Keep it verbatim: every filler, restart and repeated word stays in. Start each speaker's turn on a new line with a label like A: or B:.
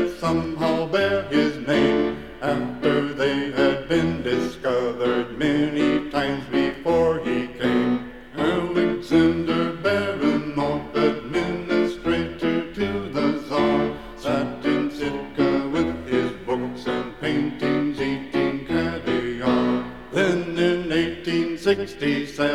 A: that somehow bear his name, after they had been discovered many times before he came. Alexander Baranov, administrator to the Tsar, sat in Sitka with his books and paintings, eating caviar. Then in eighteen sixty-seven